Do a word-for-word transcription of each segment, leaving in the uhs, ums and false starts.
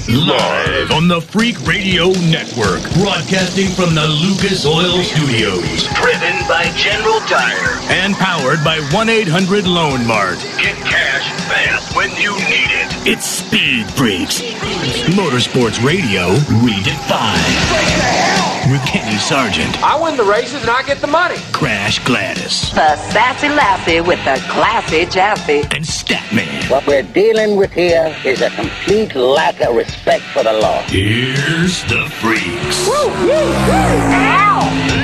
Live on the Freak Radio Network. Broadcasting from the Lucas Oil Studios. Driven by General Tire. And powered by one eight hundred Loan Mart. Get cash fast when you need it. It's Speed Freaks. Motorsports Radio redefined. What the hell? With Kenny Sargent. I win the races and I get the money. Crash Gladys. The sassy lassie with the classy jassy. And Statman. What we're dealing with here is a complete lack of respect for the law. Here's the Freaks. Woo, woo, woo. Ow!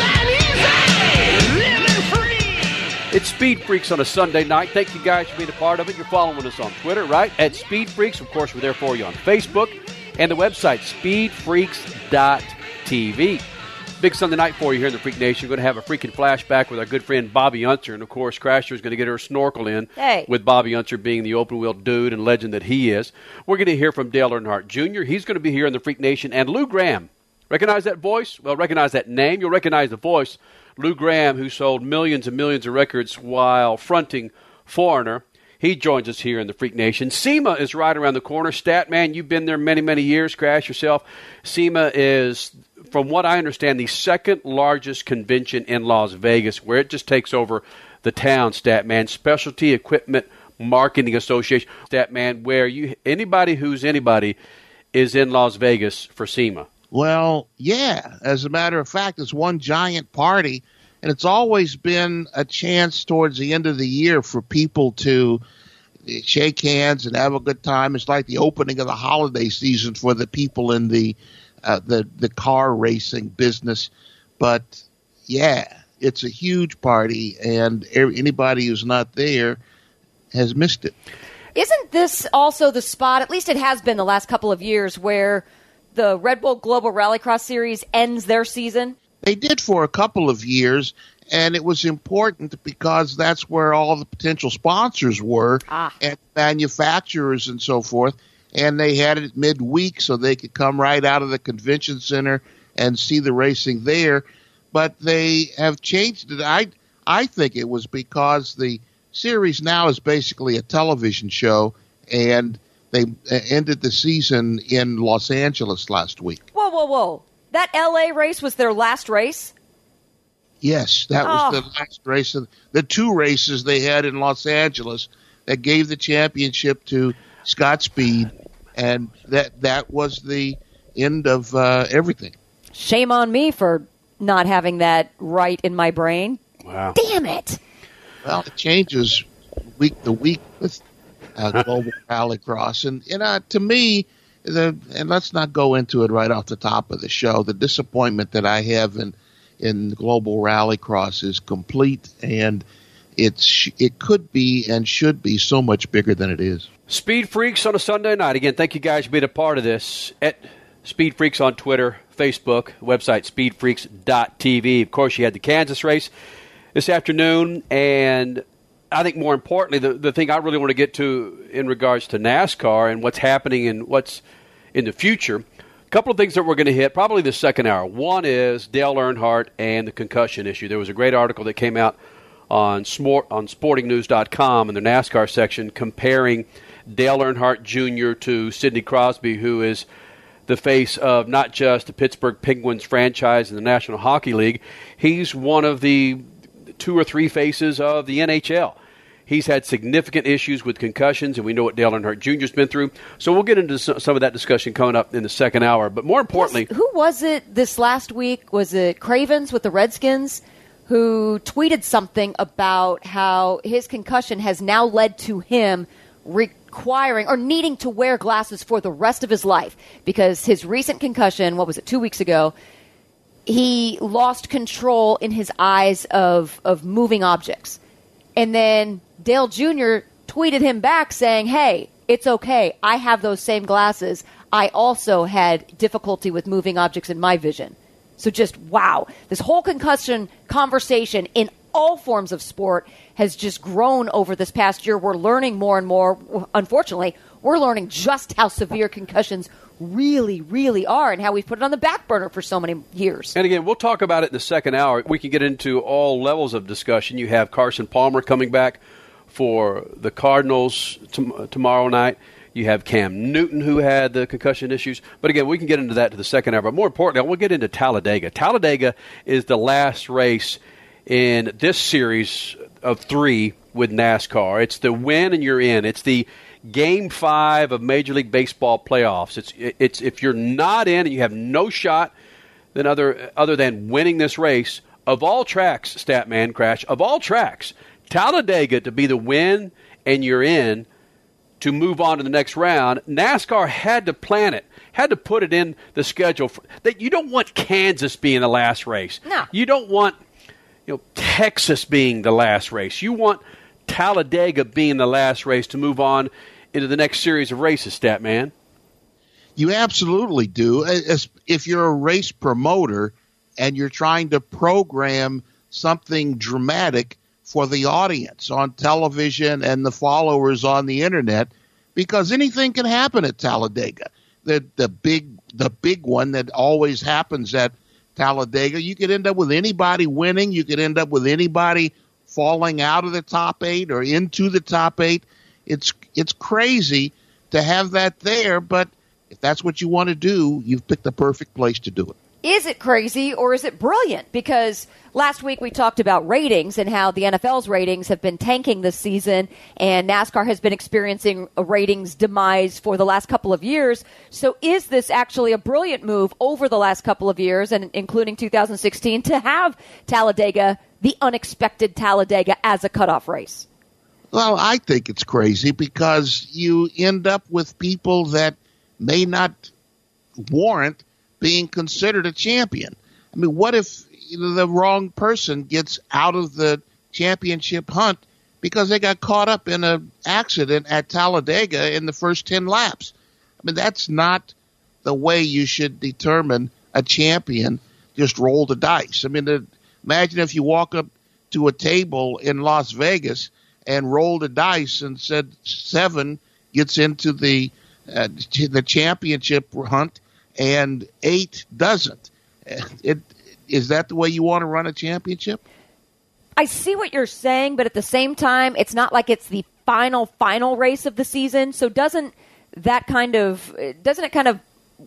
It's Speed Freaks on a Sunday night. Thank you guys for being a part of it. You're following us on Twitter, right? At Speed Freaks. Of course, we're there for you on Facebook. And the website, speed freaks dot t v. Big Sunday night for you here in the Freak Nation. We're going to have a freaking flashback with our good friend Bobby Unser. And, of course, Crasher is going to get her snorkel in hey. with Bobby Unser being the open-wheel dude and legend that he is. We're going to hear from Dale Earnhardt Junior He's going to be here in the Freak Nation. And Lou Graham. Recognize that voice? Well, recognize that name. You'll recognize the voice. Lou Graham, who sold millions and millions of records while fronting Foreigner. He joins us here in the Freak Nation. SEMA is right around the corner. Statman, you've been there many, many years. Crash yourself. SEMA is, from what I understand, the second largest convention in Las Vegas, where it just takes over the town, Statman. Specialty Equipment Marketing Association, Statman, where you anybody who's anybody is in Las Vegas for SEMA. Well, yeah. As a matter of fact, it's one giant party, and it's always been a chance towards the end of the year for people to shake hands and have a good time. It's like the opening of the holiday season for the people in the uh, the the car racing business. But yeah, it's a huge party, and anybody who's not there has missed it. Isn't this also the spot, at least it has been the last couple of years, where the Red Bull Global Rallycross Series ends their season? They did for a couple of years, and it was important because that's where all the potential sponsors were ah. and manufacturers and so forth. And they had it midweek so they could come right out of the convention center and see the racing there. But they have changed it. I I think it was because the series now is basically a television show, and they ended the season in Los Angeles last week. Whoa, whoa, whoa. That L A race was their last race? Yes, that oh. was the last race. Of the two races they had in Los Angeles that gave the championship to Scott Speed, and that that was the end of uh, everything. Shame on me for not having that right in my brain. Wow. Damn it. Well, it changes week to week with uh, Global Rallycross. And, you know, to me, the, and let's not go into it right off the top of the show, the disappointment that I have in, in Global Rallycross is complete, and it's it could be and should be so much bigger than it is. Speed Freaks on a Sunday night. Again, thank you guys for being a part of this. At Speed Freaks on Twitter, Facebook, website speed freaks dot t v. Of course, you had the Kansas race this afternoon, and I think more importantly, the, the thing I really want to get to in regards to NASCAR and what's happening and what's in the future, a couple of things that we're going to hit probably the second hour. One is Dale Earnhardt and the concussion issue. There was a great article that came out on smort, on sporting news dot com in the NASCAR section comparing Dale Earnhardt Junior to Sidney Crosby, who is the face of not just the Pittsburgh Penguins franchise in the National Hockey League. He's one of the two or three faces of the N H L. He's had significant issues with concussions, and we know what Dale Earnhardt Junior's been through. So we'll get into some of that discussion coming up in the second hour. But more importantly... Plus, who was it this last week? Was it Cravens with the Redskins, who tweeted something about how his concussion has now led to him requiring or needing to wear glasses for the rest of his life because his recent concussion, what was it, two weeks ago, he lost control in his eyes of, of moving objects. And then Dale Junior tweeted him back saying, hey, it's okay. I have those same glasses. I also had difficulty with moving objects in my vision. So just, wow. This whole concussion conversation in all forms of sport has just grown over this past year. We're learning more and more. Unfortunately, we're learning just how severe concussions really, really are and how we've put it on the back burner for so many years. And again, we'll talk about it in the second hour. We can get into all levels of discussion. You have Carson Palmer coming back for the Cardinals t- tomorrow night. You have Cam Newton, who had the concussion issues. But again, we can get into that to the second hour. But more importantly, we'll get into Talladega. Talladega is the last race in this series of three with NASCAR. It's the win and you're in. It's the Game Five of Major League Baseball playoffs. It's it's if you're not in and you have no shot, then other other than winning this race of all tracks, Statman Crash of all tracks, Talladega to be the win and you're in. To move on to the next round, NASCAR had to plan it, had to put it in the schedule. For, that you don't want Kansas being the last race. No. You don't want you know Texas being the last race. You want Talladega being the last race to move on into the next series of races, Statman. You absolutely do. As if you're a race promoter and you're trying to program something dramatic for the audience on television and the followers on the internet, because anything can happen at Talladega. The the big the big one that always happens at Talladega, you could end up with anybody winning. You could end up with anybody falling out of the top eight or into the top eight. It's it's crazy to have that there, but if that's what you want to do, you've picked the perfect place to do it. Is it crazy or is it brilliant? Because last week we talked about ratings and how the N F L's ratings have been tanking this season, and NASCAR has been experiencing a ratings demise for the last couple of years. So is this actually a brilliant move over the last couple of years, and including two thousand sixteen, to have Talladega, the unexpected Talladega, as a cutoff race? Well, I think it's crazy because you end up with people that may not warrant being considered a champion. I mean, what if you know, the wrong person gets out of the championship hunt because they got caught up in an accident at Talladega in the first ten laps? I mean, that's not the way you should determine a champion. Just roll the dice. I mean, the, imagine if you walk up to a table in Las Vegas and roll the dice and said seven gets into the uh, the championship hunt and eight doesn't. It, is that the way you want to run a championship? I see what you're saying, but at the same time, it's not like it's the final, final race of the season. So doesn't that kind of, doesn't it kind of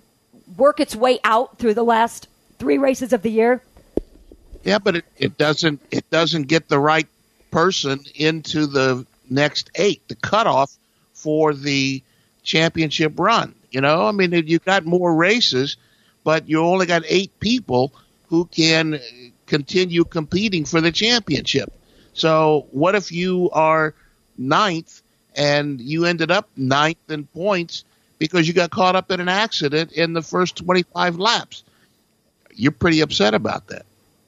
work its way out through the last three races of the year? Yeah, but it, it doesn't, it doesn't get the right person into the next eight, the cutoff for the championship run. You know, I mean, you've got more races, but you only got eight people who can continue competing for the championship. So what if you are ninth and you ended up ninth in points because you got caught up in an accident in the first twenty-five laps? You're pretty upset about that.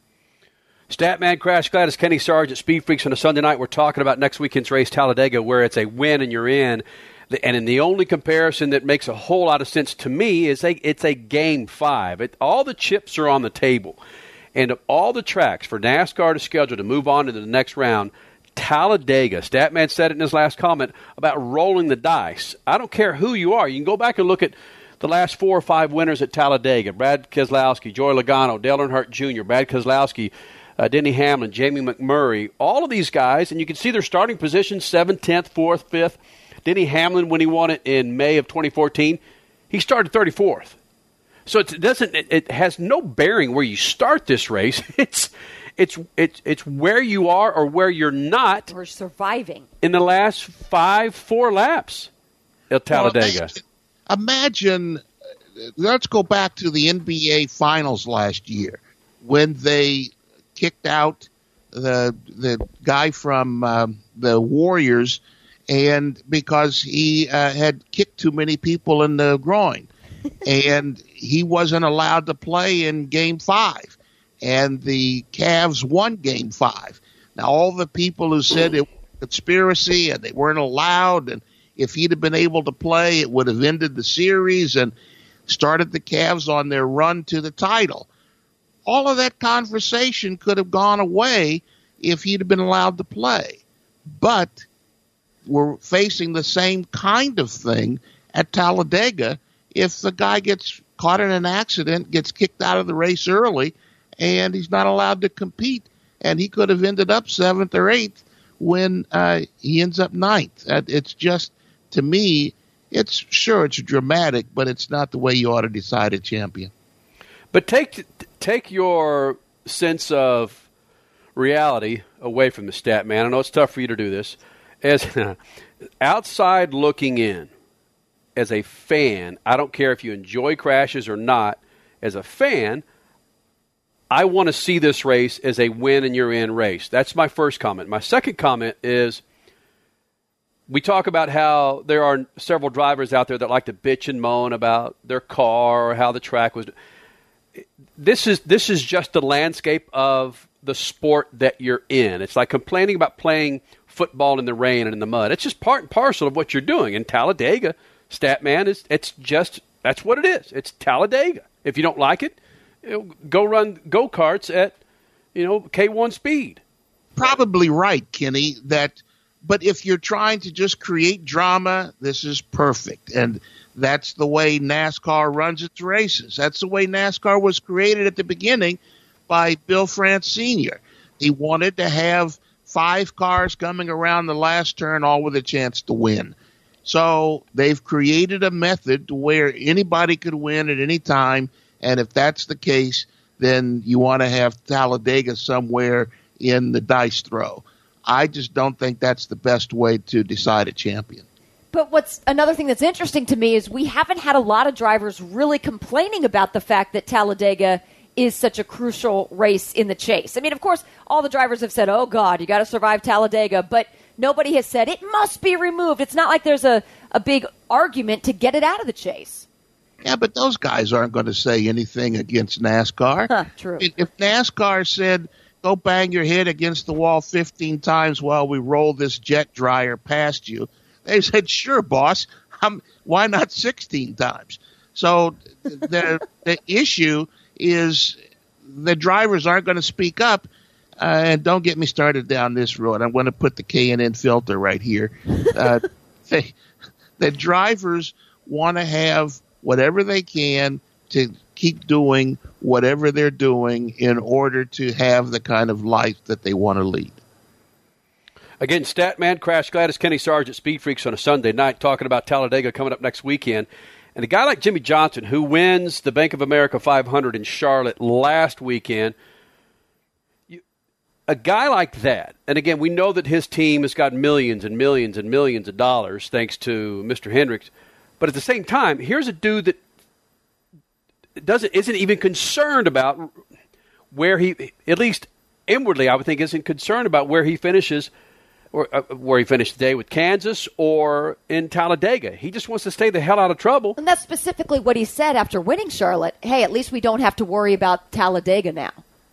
Statman Crash Gladys, Kenny Sargent, Speed Freaks on a Sunday night. We're talking about next weekend's race, Talladega, where it's a win and you're in. And in the only comparison that makes a whole lot of sense to me is a, it's a Game Five. It, all the chips are on the table. And of all the tracks for NASCAR to schedule to move on to the next round, Talladega, Statman said it in his last comment about rolling the dice. I don't care who you are. You can go back and look at the last four or five winners at Talladega. Brad Keselowski, Joey Logano, Dale Earnhardt Junior, Brad Keselowski, uh, Denny Hamlin, Jamie McMurray. All of these guys, and you can see their starting positions, seventh, tenth, fourth, fifth. Denny Hamlin, when he won it in May of twenty fourteen, he started thirty-fourth. So it doesn't. It, it has no bearing where you start this race. It's it's it's it's where you are or where you're not. We're surviving in the last five, four laps at Talladega. Well, imagine. Let's go back to the N B A Finals last year when they kicked out the the guy from um, the Warriors. And because he uh, had kicked too many people in the groin, and he wasn't allowed to play in Game Five, and the Cavs won Game Five. Now, all the people who said it was a conspiracy and they weren't allowed, and if he'd have been able to play, it would have ended the series and started the Cavs on their run to the title. All of that conversation could have gone away if he'd have been allowed to play, but we're facing the same kind of thing at Talladega if the guy gets caught in an accident, gets kicked out of the race early, and he's not allowed to compete. And he could have ended up seventh or eighth when uh, he ends up ninth. Uh, it's just, to me, it's sure it's dramatic, but it's not the way you ought to decide a champion. But take take your sense of reality away from the stat man. I know it's tough for you to do this. As outside looking in, as a fan, I don't care if you enjoy crashes or not, as a fan, I want to see this race as a win and you're in race. That's my first comment. My second comment is we talk about how there are several drivers out there that like to bitch and moan about their car or how the track was. This is this is just the landscape of the sport that you're in. It's like complaining about playing football in the rain and in the mud. It's just part and parcel of what you're doing. In Talladega, Statman, is it's just that's what it is. It's Talladega. If you don't like it, you know, go run go-karts at, you know, K one speed. Probably right, Kenny, that but if you're trying to just create drama, this is perfect. And that's the way NASCAR runs its races. That's the way NASCAR was created at the beginning by Bill France Senior He wanted to have five cars coming around the last turn, all with a chance to win. So they've created a method to where anybody could win at any time. And if that's the case, then you want to have Talladega somewhere in the dice throw. I just don't think that's the best way to decide a champion. But what's another thing that's interesting to me is we haven't had a lot of drivers really complaining about the fact that Talladega is such a crucial race in the chase. I mean, of course, all the drivers have said, oh, God, you got to survive Talladega, but nobody has said it must be removed. It's not like there's a, a big argument to get it out of the chase. Yeah, but those guys aren't going to say anything against NASCAR. Huh, true. If NASCAR said, go bang your head against the wall fifteen times while we roll this jet dryer past you, they said, sure, boss. Um, why not sixteen times? So the the issue is the drivers aren't going to speak up. Uh, and don't get me started down this road. I'm going to put the K and N filter right here. Uh, they, the drivers want to have whatever they can to keep doing whatever they're doing in order to have the kind of life that they want to lead. Again, Statman, Crash Gladys, Kenny Sargent, Speed Freaks on a Sunday night, talking about Talladega coming up next weekend. And a guy like Jimmie Johnson, who wins the Bank of America five hundred in Charlotte last weekend, you, a guy like that, and again, we know that his team has got millions and millions and millions of dollars thanks to Mister Hendricks, but at the same time, here's a dude that doesn't isn't even concerned about where he, at least inwardly, I would think, isn't concerned about where he finishes or uh, where he finished today with Kansas or in Talladega. He just wants to stay the hell out of trouble. And that's specifically what he said after winning Charlotte. Hey, at least we don't have to worry about Talladega now.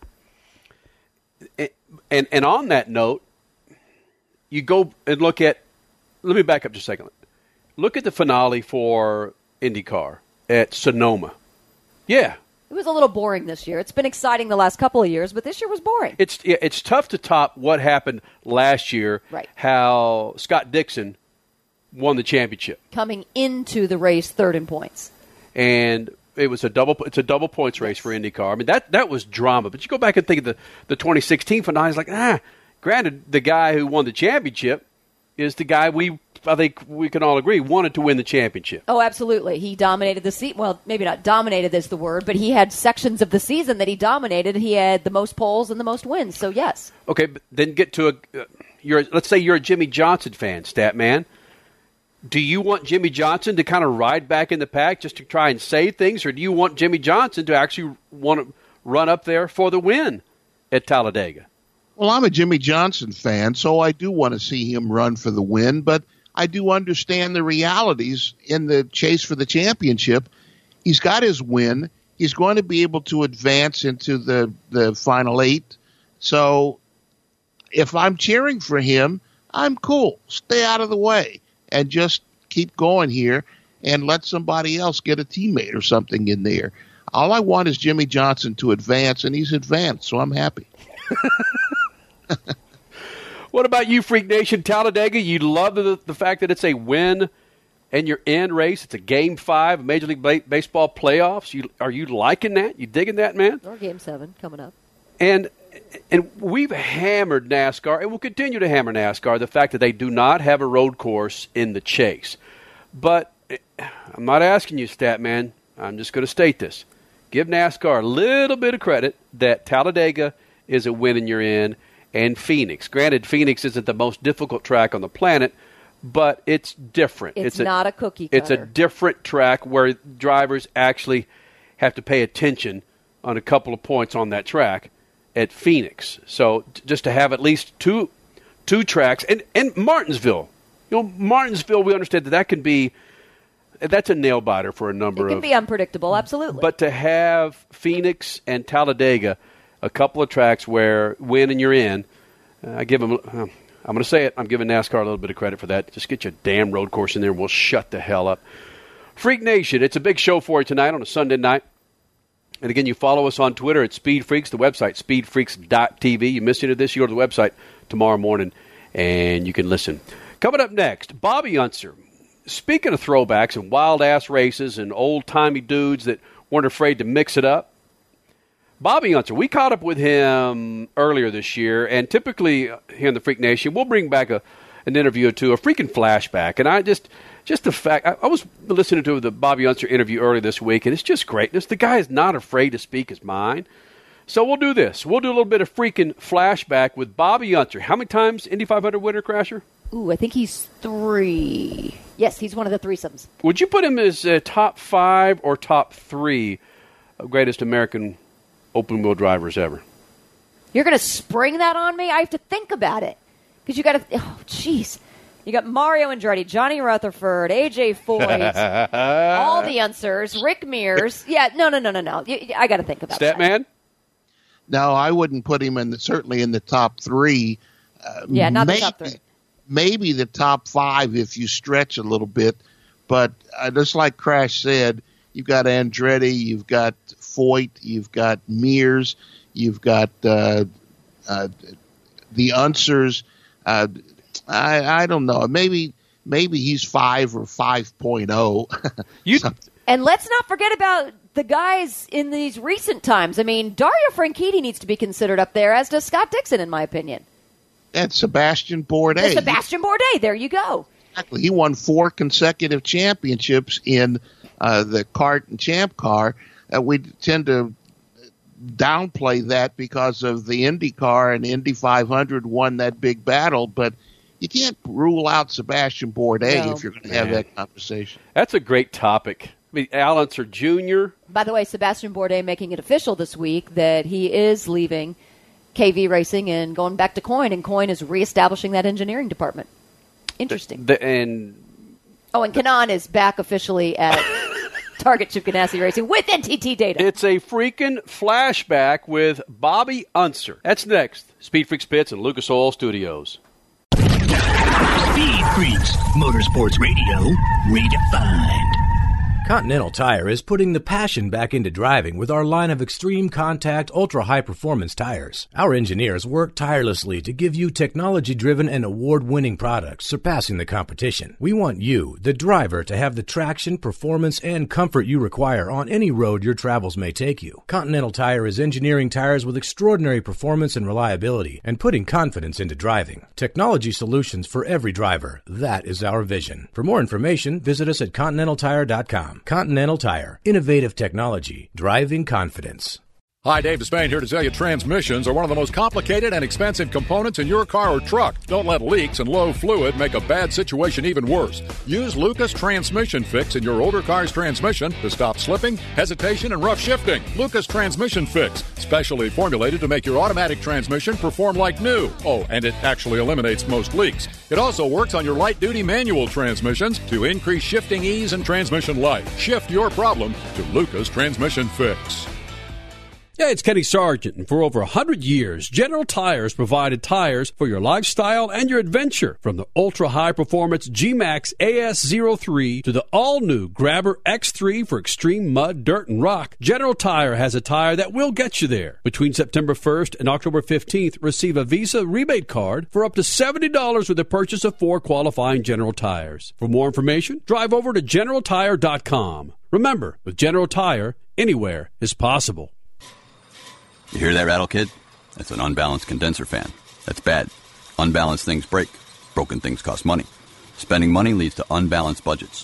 And, and, and on that note, you go and look at, let me back up just a second. Look at the finale for IndyCar at Sonoma. Yeah. It was a little boring this year. It's been exciting the last couple of years, but this year was boring. It's yeah, it's tough to top what happened last year, right. How Scott Dixon won the championship. Coming into the race third in points. And it was a double it's a double points race yes. for IndyCar. I mean, that that was drama. But you go back and think of the, the twenty sixteen finale, it's like, ah, granted, the guy who won the championship is the guy we I think we can all agree, wanted to win the championship. Oh, absolutely. He dominated the season. Well, maybe not dominated is the word, but he had sections of the season that he dominated. He had the most poles and the most wins, so yes. Okay, but then get to a uh, you're let's say you're a Jimmie Johnson fan, Statman. Do you want Jimmie Johnson to kind of ride back in the pack just to try and save things, or do you want Jimmie Johnson to actually want to run up there for the win at Talladega? Well, I'm a Jimmie Johnson fan, so I do want to see him run for the win, but I do understand the realities in the chase for the championship. He's got his win. He's going to be able to advance into the, the final eight. So if I'm cheering for him, I'm cool. Stay out of the way and just keep going here and let somebody else get a teammate or something in there. All I want is Jimmie Johnson to advance, and he's advanced, so I'm happy. What about you, Freak Nation? Talladega, you love the, the fact that it's a win and you're in race. It's a Game five Major League ba- Baseball playoffs. You, are you liking that? You digging that, man? Or Game seven coming up. And and we've hammered NASCAR, and we'll continue to hammer NASCAR, the fact that they do not have a road course in the chase. But I'm not asking you, Statman. I'm just going to state this. Give NASCAR a little bit of credit that Talladega is a win and you're in, and Phoenix. Granted, Phoenix isn't the most difficult track on the planet, but it's different. It's, it's a, not a cookie cutter. It's a different track where drivers actually have to pay attention on a couple of points on that track at Phoenix. So t- just to have at least two two tracks, and, and Martinsville. You know, Martinsville, we understand that that can be, that's a nail biter for a number of. It can be unpredictable, absolutely. But to have Phoenix and Talladega, a couple of tracks where win and you're in, uh, I give them, uh, I'm going to say it, I'm giving NASCAR a little bit of credit for that. Just get your damn road course in there and we'll shut the hell up. Freak Nation, it's a big show for you tonight on a Sunday night. And again, you follow us on Twitter at Speed Freaks, the website, speed freaks dot t v. You missed any of this, you go to the website tomorrow morning and you can listen. Coming up next, Bobby Unser. Speaking of throwbacks and wild-ass races and old-timey dudes that weren't afraid to mix it up, Bobby Unser, we caught up with him earlier this year, and typically here in the Freak Nation, we'll bring back a, an interview or two, a freaking flashback. And I just, just the fact, I, I was listening to the Bobby Unser interview earlier this week, and it's just greatness. The guy is not afraid to speak his mind. So we'll do this. We'll do a little bit of freaking flashback with Bobby Unser. How many times Indy five hundred winner, Crasher? Ooh, I think he's three. Yes, he's one of the threesomes. Would you put him as uh, top five or top three of greatest American open-wheel drivers ever? You're going to spring that on me? I have to think about it. Because you got to, oh, jeez. You got Mario Andretti, Johnny Rutherford, A J Foyt, all the Unsers, Rick Mears. Yeah, no, no, no, no, no. You, I got to think about that. Statman? No, I wouldn't put him in the, certainly in the top three. Uh, yeah, not maybe, the top three. Maybe the top five if you stretch a little bit. But uh, just like Crash said, you've got Andretti, you've got Foyt, you've got Mears, you've got uh, uh, the Unsers. Uh, I, I don't know. Maybe maybe he's five or five point oh. You and let's not forget about the guys in these recent times. I mean, Dario Franchitti needs to be considered up there, as does Scott Dixon, in my opinion. And Sebastian Bourdais. And Sebastian Bourdais, there you go. Exactly. He won four consecutive championships in uh, the kart and champ car. Uh, we tend to downplay that because of the IndyCar, and Indy five hundred won that big battle, but you can't rule out Sebastian Bourdais No. if you're going to have that conversation. That's a great topic. I mean, Al Unser Junior By the way, Sebastian Bourdais making it official this week that he is leaving K V Racing and going back to Coyne, and Coyne is reestablishing that engineering department. Interesting. The, and Oh, and Kanan is back officially at Target Chip Ganassi Racing with N T T data. it's a freaking flashback with Bobby Unser. That's next. Speed Freaks Pits and Lucas Oil Studios. Speed Freaks, Motorsports Radio, redefined. Continental Tire is putting the passion back into driving with our line of extreme contact, ultra-high performance tires. Our engineers work tirelessly to give you technology-driven and award-winning products surpassing the competition. We want you, the driver, to have the traction, performance, and comfort you require on any road your travels may take you. Continental Tire is engineering tires with extraordinary performance and reliability and putting confidence into driving. Technology solutions for every driver. That is our vision. For more information, visit us at continental tire dot com. Continental Tire. Innovative technology. Driving confidence. Hi, Dave Despain here to tell you transmissions are one of the most complicated and expensive components in your car or truck. Don't let leaks and low fluid make a bad situation even worse. Use Lucas Transmission Fix in your older car's transmission to stop slipping, hesitation, and rough shifting. Lucas Transmission Fix, specially formulated to make your automatic transmission perform like new. Oh, and it actually eliminates most leaks. It also works on your light-duty manual transmissions to increase shifting ease and transmission life. Shift your problem to Lucas Transmission Fix. Yeah, it's Kenny Sargent, and for over one hundred years, General Tires provided tires for your lifestyle and your adventure. From the ultra-high-performance G-Max A S zero three to the all-new Grabber X three for extreme mud, dirt, and rock, General Tire has a tire that will get you there. Between September first and October fifteenth, receive a Visa rebate card for up to seventy dollars with the purchase of four qualifying General Tires. For more information, drive over to general tire dot com. Remember, with General Tire, anywhere is possible. You hear that rattle, kid? That's an unbalanced condenser fan. That's bad. Unbalanced things break. Broken things cost money. Spending money leads to unbalanced budgets.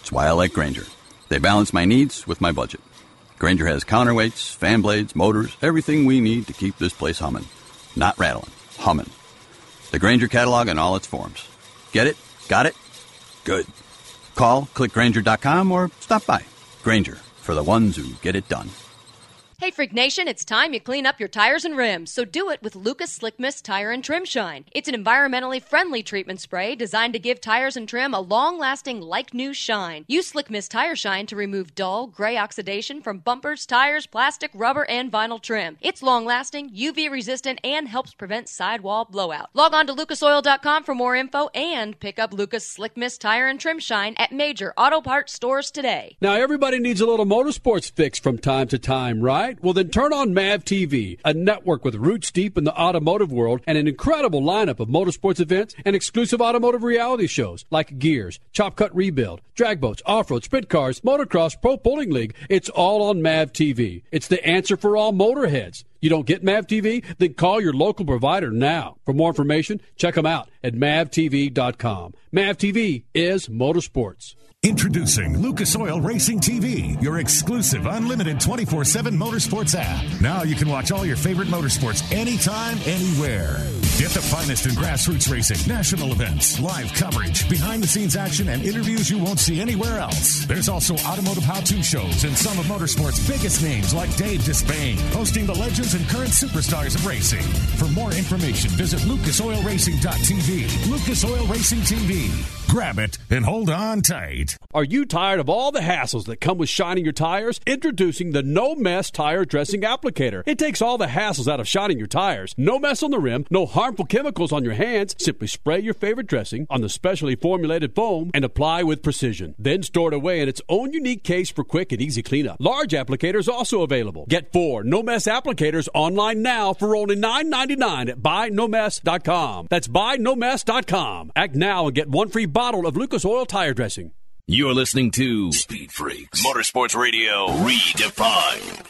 That's why I like Grainger. They balance my needs with my budget. Grainger has counterweights, fan blades, motors, everything we need to keep this place humming. Not rattling, humming. The Grainger catalog in all its forms. Get it? Got it? Good. Call, click Grainger dot com, or stop by. Grainger, for the ones who get it done. Hey, Freak Nation, it's time you clean up your tires and rims, so do it with Lucas Slick Mist Tire and Trim Shine. It's an environmentally friendly treatment spray designed to give tires and trim a long-lasting, like-new shine. Use Slick Mist Tire Shine to remove dull, gray oxidation from bumpers, tires, plastic, rubber, and vinyl trim. It's long-lasting, U V-resistant, and helps prevent sidewall blowout. Log on to lucas oil dot com for more info and pick up Lucas Slick Mist Tire and Trim Shine at major auto parts stores today. Now, everybody needs a little motorsports fix from time to time, right? Well, then turn on M A V T V, a network with roots deep in the automotive world and an incredible lineup of motorsports events and exclusive automotive reality shows like Gears, Chop Cut Rebuild, Drag Boats, Off-Road, Sprint Cars, Motocross, Pro Bowling League. It's all on M A V T V. It's the answer for all motorheads. You don't get M A V T V? Then call your local provider now. For more information, check them out at M A V T V dot com. M A V T V is motorsports. Introducing Lucas Oil Racing T V, your exclusive unlimited twenty-four seven motorsports app. Now you can watch all your favorite motorsports anytime, anywhere. Get the finest in grassroots racing, national events, live coverage, behind-the-scenes action, and interviews you won't see anywhere else. There's also automotive how-to shows and some of motorsports' biggest names like Dave Despain, hosting the legends and current superstars of racing. For more information, visit lucas oil racing dot t v. Lucas Oil Racing T V. Grab it and hold on tight. Are you tired of all the hassles that come with shining your tires? Introducing the No Mess Tire Dressing Applicator. It takes all the hassles out of shining your tires. No mess on the rim, no harmful chemicals on your hands. Simply spray your favorite dressing on the specially formulated foam and apply with precision. Then store it away in its own unique case for quick and easy cleanup. Large applicators also available. Get four No Mess applicators online now for only nine ninety-nine at buy no mess dot com. That's buy no mess dot com. Act now and get one free bottle of Lucas Oil Tire Dressing. You're listening to Speed Freaks Motorsports Radio Redefined.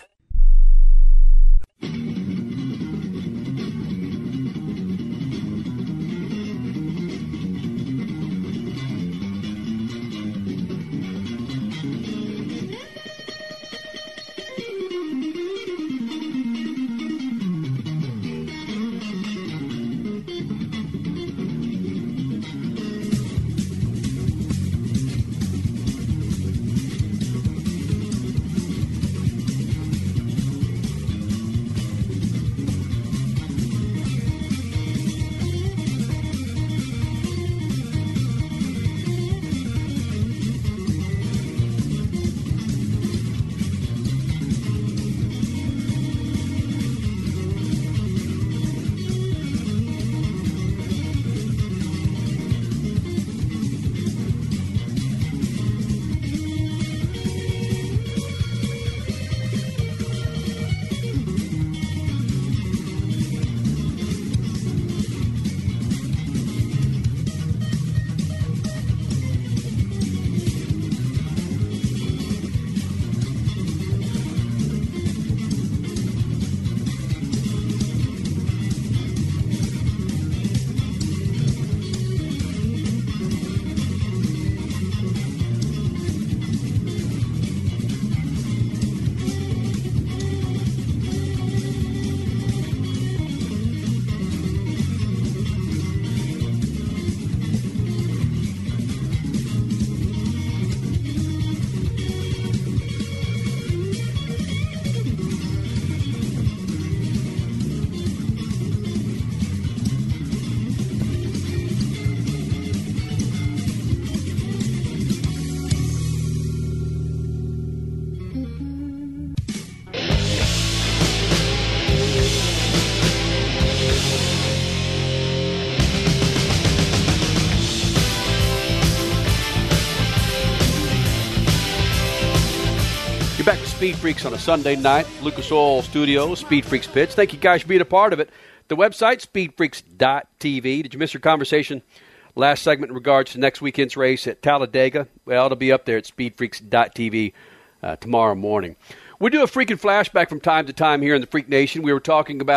Back to Speed Freaks on a Sunday night. Lucas Oil Studios, Speed Freaks Pits. Thank you guys for being a part of it. The website, speed freaks dot t v. Did you miss your conversation last segment in regards to next weekend's race at Talladega? Well, it'll be up there at speed freaks dot t v uh, tomorrow morning. We do a freaking flashback from time to time here in the Freak Nation. We were talking about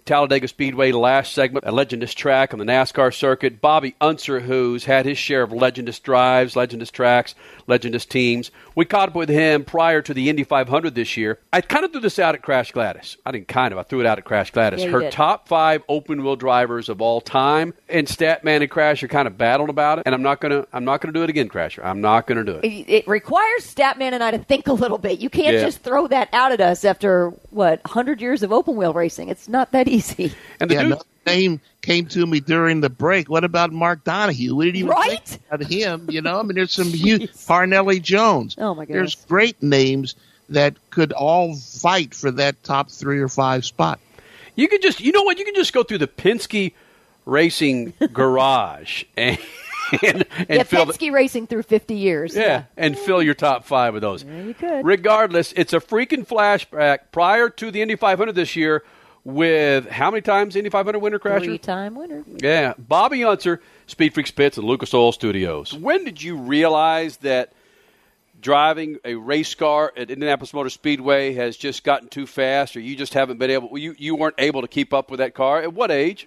Talladega Speedway last segment, a legendist track on the NASCAR circuit. Bobby Unser, who's had his share of legendist drives, legendist tracks, legendist teams. We caught up with him prior to the Indy five hundred this year. I kind of threw this out at Crash Gladys. I didn't kind of. I threw it out at Crash Gladys. Yeah, you Her did. top five open-wheel drivers of all time, and Statman and Crash are kind of battled about it. And I'm not gonna, I'm not gonna do it again, Crasher. I'm not gonna do it. It, it requires Statman and I to think a little bit. You can't Yeah. just throw that out at us after, what, one hundred years of open wheel racing. It's not that easy. And the yeah, dude, another name came to me during the break. What about Mark Donahue? We didn't even Right? think about him. You know, I mean, there's some huge Parnelli Jones. Oh, my goodness. There's great names that could all fight for that top three or five spot. you could just, you know what? You can just go through the Penske Racing garage and and, and yeah, fill the, Penske racing through fifty years. yeah, and fill your top five with those. Yeah, you could. Regardless, it's a freaking flashback prior to the Indy five hundred this year with how many times Indy five hundred winner, Crasher? Three-time winner. Yeah, Bobby Unser, Speed Freaks Pits at Lucas Oil Studios. When did you realize that driving a race car at Indianapolis Motor Speedway has just gotten too fast, or you just haven't been able, you, you weren't able to keep up with that car? At what age?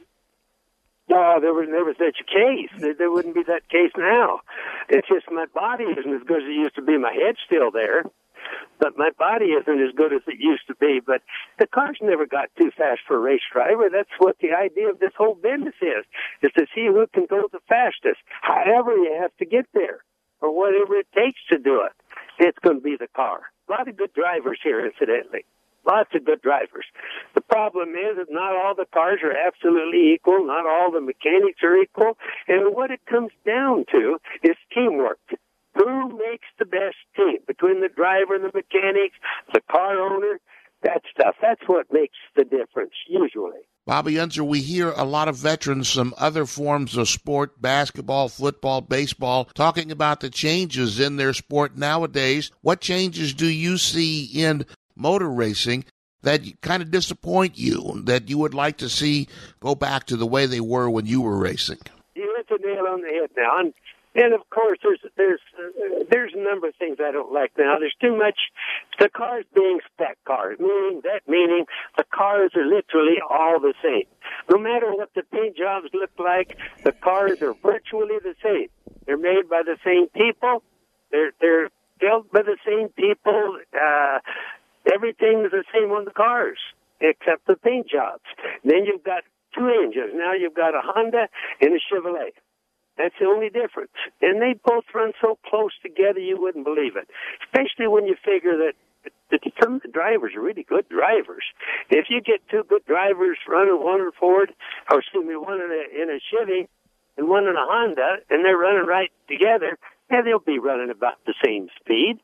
No, there was never such a case. There, there wouldn't be that case now. It's just my body isn't as good as it used to be. My head's still there, but my body isn't as good as it used to be. But the cars never got too fast for a race driver. That's what the idea of this whole business is, is to see who can go the fastest. However you have to get there, or whatever it takes to do it, it's going to be the car. A lot of good drivers here, incidentally. Lots of good drivers. The problem is that not all the cars are absolutely equal. Not all the mechanics are equal. And what it comes down to is teamwork. Who makes the best team between the driver and the mechanics, the car owner, that stuff. That's what makes the difference, usually. Bobby Unser, we hear a lot of veterans from other forms of sport, basketball, football, baseball, talking about the changes in their sport nowadays. What changes do you see in motor racing that kind of disappoint you, that you would like to see go back to the way they were when you were racing? You hit the nail on the head now. And, and of course, there's there's uh, there's a number of things I don't like now. There's too much, the cars being spec cars, meaning that meaning the cars are literally all the same. No matter what the paint jobs look like, the cars are virtually the same. They're made by the same people. They're they're built by the same people. Uh, Everything is the same on the cars, except the paint jobs. Then you've got two engines. Now you've got a Honda and a Chevrolet. That's the only difference. And they both run so close together you wouldn't believe it, especially when you figure that that some of the drivers are really good drivers. If you get two good drivers running one in a Ford, or excuse me, one in a, in a Chevy and one in a Honda, and they're running right together, yeah, they'll be running about the same speed.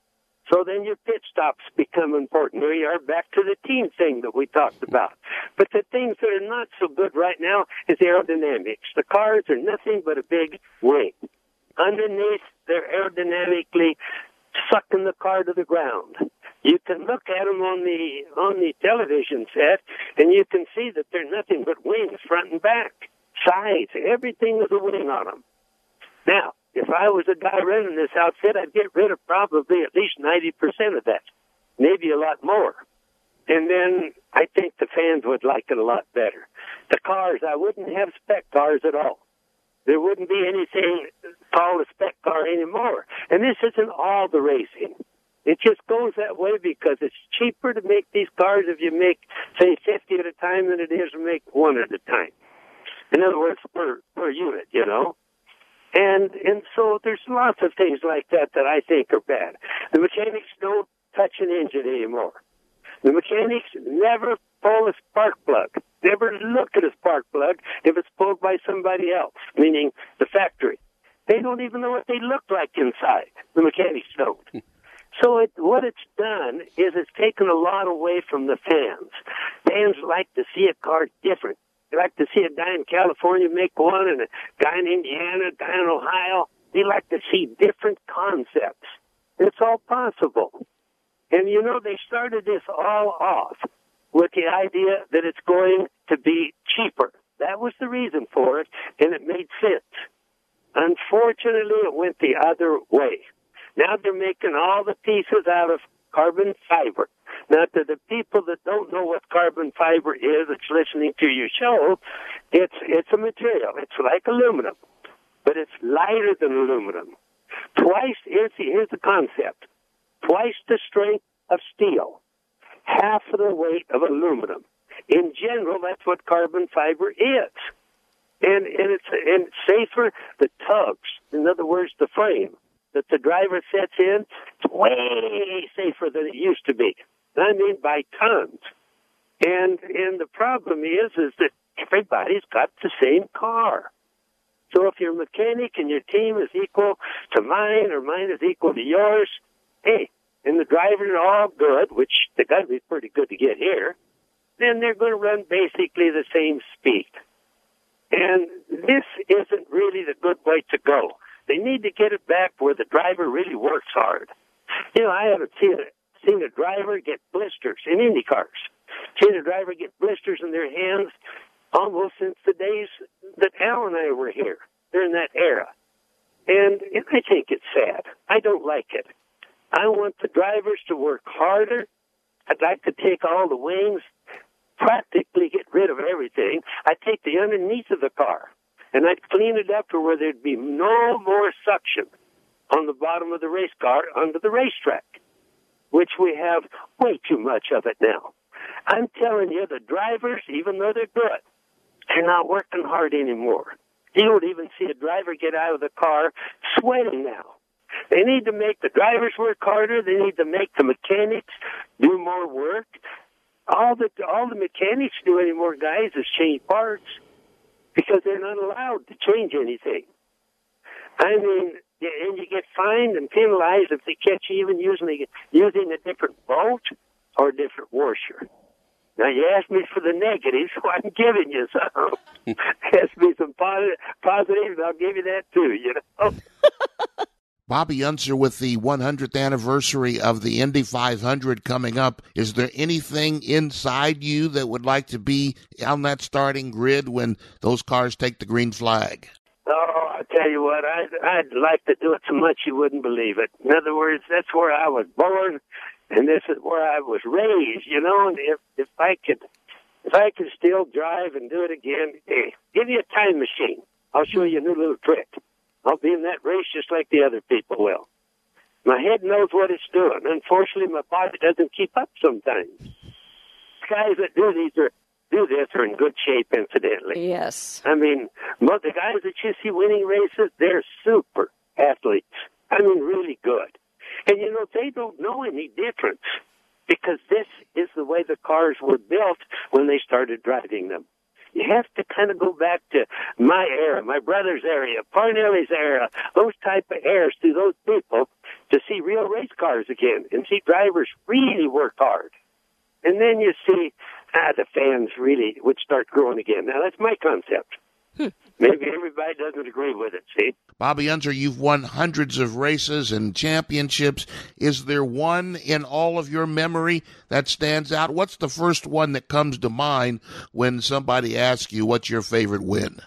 So then your pit stops become important. Here you are back to the team thing that we talked about. But the things that are not so good right now is aerodynamics. The cars are nothing but a big wing. Underneath, they're aerodynamically sucking the car to the ground. You can look at them on the on the television set, and you can see that they're nothing but wings, front and back, sides. Everything is a wing on them. Now, if I was a guy running this outfit, I'd get rid of probably at least ninety percent of that, maybe a lot more. And then I think the fans would like it a lot better. The cars, I wouldn't have spec cars at all. There wouldn't be anything called a spec car anymore. And this isn't all the racing. It just goes that way because it's cheaper to make these cars if you make, say, fifty at a time than it is to make one at a time. In other words, per, per unit, you know. And and so there's lots of things like that that I think are bad. The mechanics don't touch an engine anymore. The mechanics never pull a spark plug, never look at a spark plug if it's pulled by somebody else, meaning the factory. They don't even know what they look like inside. The mechanics don't. So it, what it's done is it's taken a lot away from the fans. Fans like to see a car different. They like to see a guy in California make one and a guy in Indiana, a guy in Ohio. They like to see different concepts. It's all possible. And, you know, they started this all off with the idea that it's going to be cheaper. That was the reason for it, and it made sense. Unfortunately, it went the other way. Now they're making all the pieces out of carbon fiber. Now, to the people that don't know what carbon fiber is, that's listening to your show, it's it's a material. It's like aluminum, but it's lighter than aluminum. Twice, here's the, here's the concept. Twice the strength of steel, half of the weight of aluminum. In general, that's what carbon fiber is. And, and, it's, and it's safer. The tugs, in other words, the frame that the driver sets in, it's way safer than it used to be. I mean, by tons. And and the problem is, is that everybody's got the same car. So if you're a mechanic and your team is equal to mine or mine is equal to yours, hey, and the drivers are all good, which they got to be pretty good to get here, then they're going to run basically the same speed. And this isn't really the good way to go. They need to get it back where the driver really works hard. You know, I haven't seen a, seen a driver get blisters in Indy cars. Seen a driver get blisters in their hands almost since the days that Al and I were here, during that era. And, and I think it's sad. I don't like it. I want the drivers to work harder. I'd like to take all the wings, practically get rid of everything. I'd take the underneath of the car, and I'd clean it up to where there'd be no more suction on the bottom of the race car onto the racetrack, which we have way too much of it now. I'm telling you, the drivers, even though they're good, they're not working hard anymore. You don't even see a driver get out of the car sweating now. They need to make the drivers work harder. They need to make the mechanics do more work. All the all the mechanics do anymore, guys, is change parts because they're not allowed to change anything. I mean, and you get fined and penalized if they catch you even using using a different bolt or a different washer. Now, you asked me for the negatives, so I'm giving you some. Ask me some positive, positives, I'll give you that too, you know. Bobby Unser, with the one hundredth anniversary of the Indy five hundred coming up, is there anything inside you that would like to be on that starting grid when those cars take the green flag? Oh, I tell you what, I'd, I'd like to do it so much you wouldn't believe it. In other words, that's where I was born, and this is where I was raised, you know, and if, if I could if I could still drive and do it again, hey, give me a time machine. I'll show you a new little trick. I'll be in that race just like the other people will. My head knows what it's doing. Unfortunately, my body doesn't keep up sometimes. Guys that do these are do this are in good shape, incidentally. Yes. I mean, most the guys that you see winning races, they're super athletes. I mean, really good. And, you know, they don't know any difference because this is the way the cars were built when they started driving them. You have to kind of go back to my era, my brother's era, Parnelli's era, those type of eras through those people to see real race cars again and see drivers really work hard. And then you see, ah, the fans really would start growing again. Now, that's my concept. Hmm. Maybe everybody doesn't agree with it, see? Bobby Unser, you've won hundreds of races and championships. Is there one in all of your memory that stands out? What's the first one that comes to mind when somebody asks you what's your favorite win?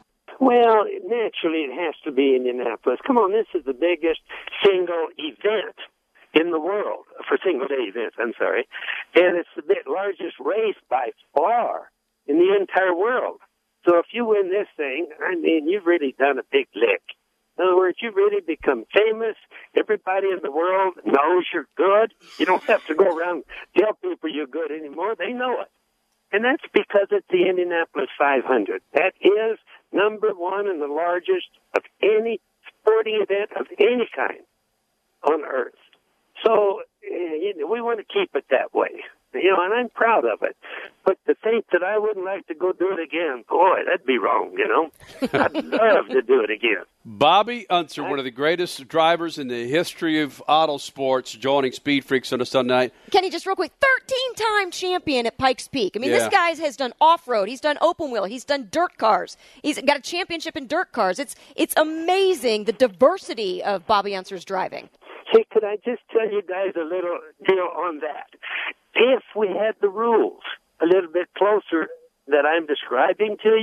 Well, naturally, it has to be Indianapolis. Come on, this is the biggest single event in the world, for single-day events, I'm sorry. And it's the largest race by far in the entire world. So if you win this thing, I mean, you've really done a big lick. In other words, you've really become famous. Everybody in the world knows you're good. You don't have to go around and tell people you're good anymore. They know it. And that's because it's the Indianapolis five hundred. That is number one and the largest of any sporting event of any kind on Earth. So you know, we want to keep it that way. You know, and I'm proud of it. But to think that I wouldn't like to go do it again, boy, that'd be wrong, you know. I'd love to do it again. Bobby Unser, one of the greatest drivers in the history of auto sports, joining Speed Freaks on a Sunday night. Kenny, just real quick, thirteen-time champion at Pikes Peak. I mean, Yeah. this guy has done off-road. He's done open wheel. He's done dirt cars. He's got a championship in dirt cars. It's it's amazing, the diversity of Bobby Unser's driving. Hey, could I just tell you guys a little deal on that? If we had the rules a little bit closer that I'm describing to you,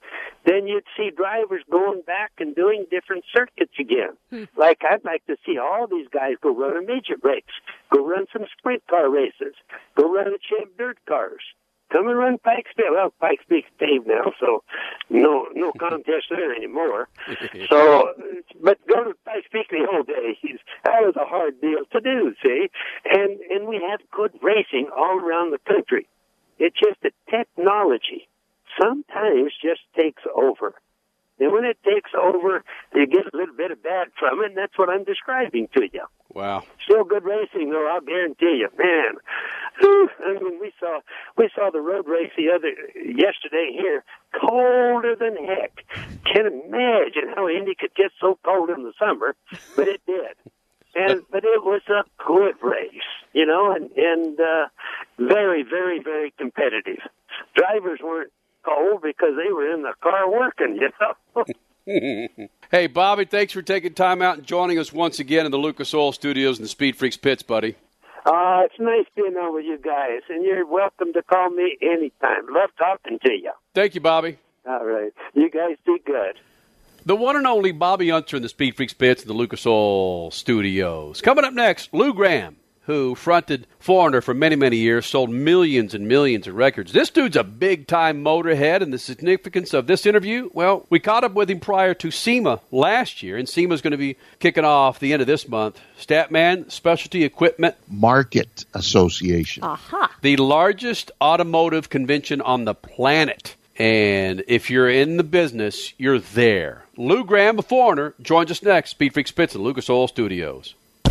then you'd see drivers going back and doing different circuits again. Hmm. Like, I'd like to see all these guys go run a midget race, go run some sprint car races, go run a Chev dirt cars. Come and run Pikes Peak. Well, Pikes Peak's paved now, so no no contest there anymore. So, but go to Pikes Peak the whole days. That was a hard deal to do, see? And and we have good racing all around the country. It's just that technology sometimes just takes over. And when it takes over, you get a little bit of bad from it, and that's what I'm describing to you. Wow. Still good racing, though, I'll guarantee you. Man, whew, I mean, we saw we saw the road race the other yesterday here, colder than heck. Can't imagine how Indy could get so cold in the summer, but it did. And but it was a good race, you know, and and uh, very, very, very competitive. Drivers weren't cold because they were in the car working, you know. Hey, Bobby, thanks for taking time out and joining us once again in the Lucas Oil Studios and the Speed Freaks pits, buddy. Uh, it's nice being on with you guys, and you're welcome to call me anytime. Love talking to you. Thank you, Bobby. All right. You guys be good. The one and only Bobby Unser in the Speed Freaks pits in the Lucas Oil Studios. Coming up next, Lou Gramm, who fronted Foreigner for many, many years, sold millions and millions of records. This dude's a big-time motorhead, and the significance of this interview, well, we caught up with him prior to SEMA last year, and SEMA's going to be kicking off the end of this month. Statman Specialty Equipment Market Association. Aha. The largest automotive convention on the planet. And if you're in the business, you're there. Lou Gramm, a Foreigner, joins us next. Speed Freaks pits in Lucas Oil Studios.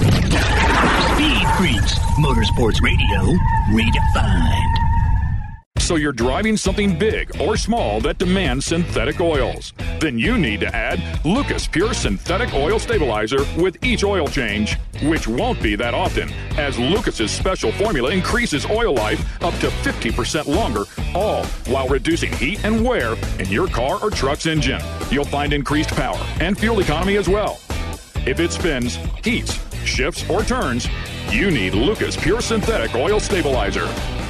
Speed Freaks, Motorsports Radio, redefined. So you're driving something big or small that demands synthetic oils. Then you need to add Lucas Pure Synthetic Oil Stabilizer with each oil change, which won't be that often, as Lucas's special formula increases oil life up to fifty percent longer, all while reducing heat and wear in your car or truck's engine. You'll find increased power and fuel economy as well. If it spins, heats, shifts, or turns, you need Lucas Pure Synthetic Oil Stabilizer.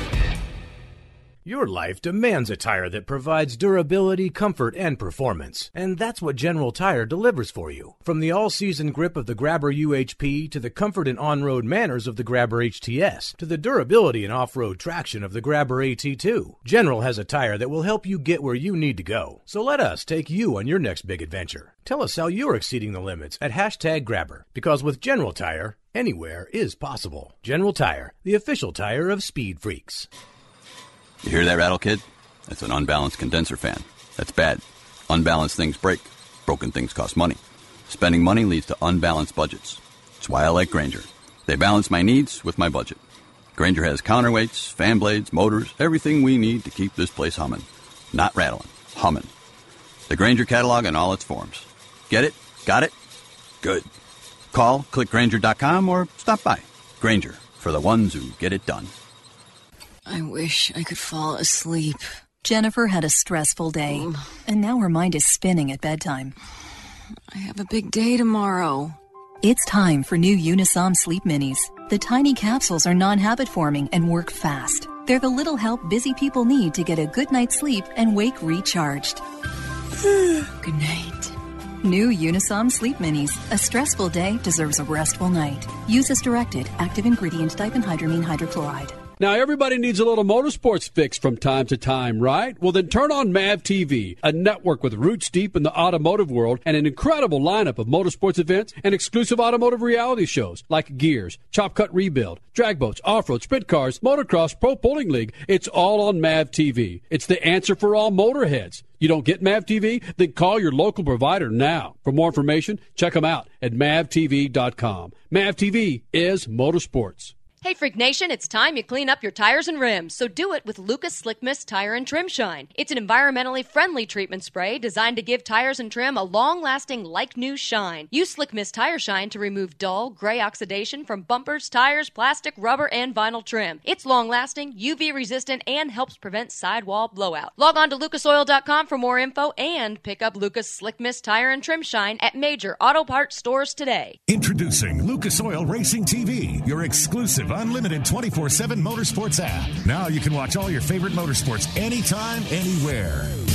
Your life demands a tire that provides durability, comfort, and performance. And that's what General Tire delivers for you. From the all-season grip of the Grabber U H P to the comfort and on-road manners of the Grabber H T S to the durability and off-road traction of the Grabber A T two, General has a tire that will help you get where you need to go. So let us take you on your next big adventure. Tell us how you're exceeding the limits at hashtag Grabber. Because with General Tire, anywhere is possible. General Tire, the official tire of Speed Freaks. You hear that rattle, kid? That's an unbalanced condenser fan. That's bad. Unbalanced things break. Broken things cost money. Spending money leads to unbalanced budgets. That's why I like Grainger. They balance my needs with my budget. Grainger has counterweights, fan blades, motors, everything we need to keep this place humming. Not rattling, humming. The Grainger catalog in all its forms. Get it? Got it? Good. Call, click Grainger dot com, or stop by. Grainger, for the ones who get it done. I wish I could fall asleep. Jennifer had a stressful day, and now her mind is spinning at bedtime. I have a big day tomorrow. It's time for new Unisom Sleep Minis. The tiny capsules are non-habit forming and work fast. They're the little help busy people need to get a good night's sleep and wake recharged. Good night. New Unisom Sleep Minis. A stressful day deserves a restful night. Use as directed. Active ingredient diphenhydramine hydrochloride. Now, everybody needs a little motorsports fix from time to time, right? Well, then turn on M A V T V, a network with roots deep in the automotive world and an incredible lineup of motorsports events and exclusive automotive reality shows like Gears, Chop Cut Rebuild, drag boats, off-road, sprint cars, motocross, pro bowling league. It's all on M A V T V. It's the answer for all motorheads. You don't get M A V T V? Then call your local provider now. For more information, check them out at M A V T V dot com. M A V T V is motorsports. Hey, Freak Nation, it's time you clean up your tires and rims, so do it with Lucas Slick Mist Tire and Trim Shine. It's an environmentally friendly treatment spray designed to give tires and trim a long-lasting, like-new shine. Use Slick Mist Tire Shine to remove dull, gray oxidation from bumpers, tires, plastic, rubber, and vinyl trim. It's long-lasting, U V-resistant, and helps prevent sidewall blowout. Log on to lucas oil dot com for more info and pick up Lucas Slick Mist Tire and Trim Shine at major auto parts stores today. Introducing Lucas Oil Racing T V, your exclusive unlimited twenty-four seven motorsports app. Now you can watch all your favorite motorsports anytime, anywhere.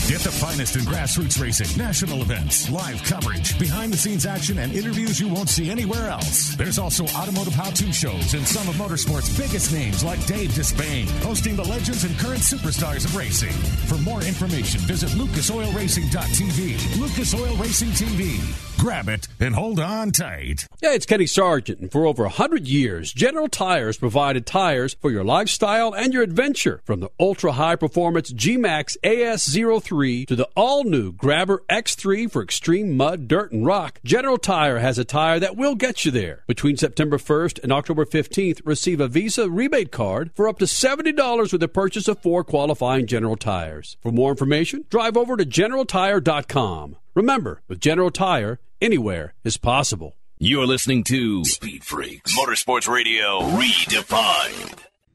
Get the finest in grassroots racing, national events, live coverage, behind-the-scenes action, and interviews you won't see anywhere else. There's also automotive how-to shows and some of motorsport's biggest names like Dave Despain, hosting the legends and current superstars of racing. For more information, visit lucas oil racing dot t v. Lucas Oil Racing T V. Grab it and hold on tight. Yeah, it's Kenny Sargent, and for over one hundred years, General Tires provided tires for your lifestyle and your adventure. From the ultra-high-performance G-Max A S zero three to the all-new Grabber X three for extreme mud, dirt, and rock, General Tire has a tire that will get you there. Between September first and October fifteenth, receive a Visa rebate card for up to seventy dollars with the purchase of four qualifying General Tires. For more information, drive over to general tire dot com. Remember, with General Tire, anywhere is possible. You're listening to Speed Freaks Motorsports Radio Redefined.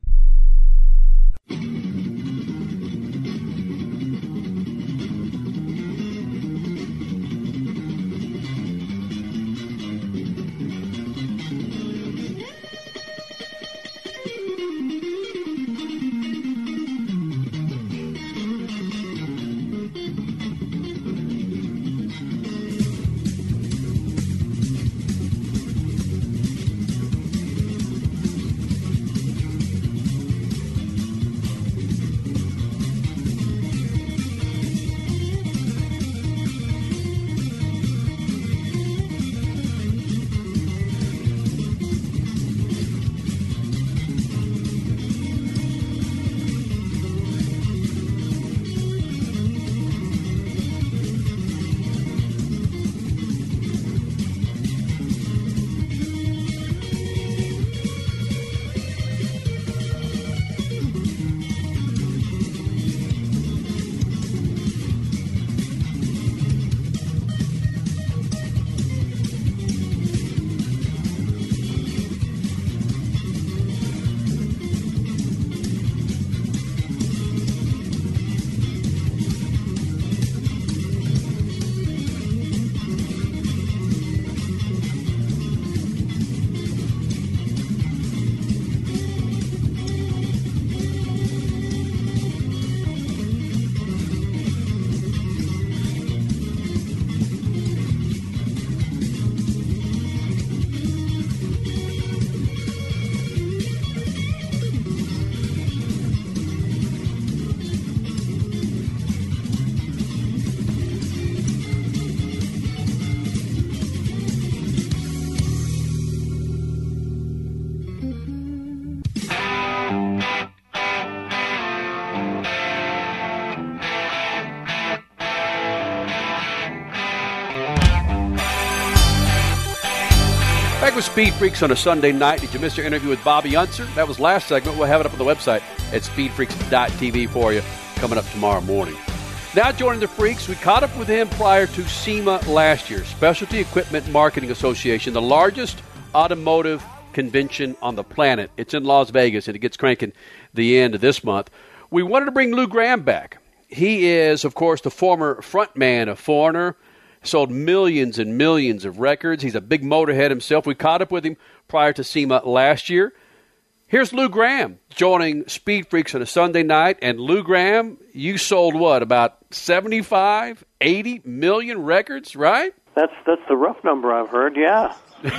Back with Speed Freaks on a Sunday night. Did you miss your interview with Bobby Unser? That was last segment. We'll have it up on the website at speed freaks dot t v for you coming up tomorrow morning. Now joining the Freaks, we caught up with him prior to SEMA last year, Specialty Equipment Marketing Association, the largest automotive convention on the planet. It's in Las Vegas, and it gets cranking the end of this month. We wanted to bring Lou Gramm back. He is, of course, the former frontman of Foreigner, sold millions and millions of records. He's a big motorhead himself. We caught up with him prior to SEMA last year. Here's Lou Gramm joining Speed Freaks on a Sunday night. And Lou Gramm, you sold what, about seventy-five, eighty million records, right? That's that's the rough number I've heard, yeah.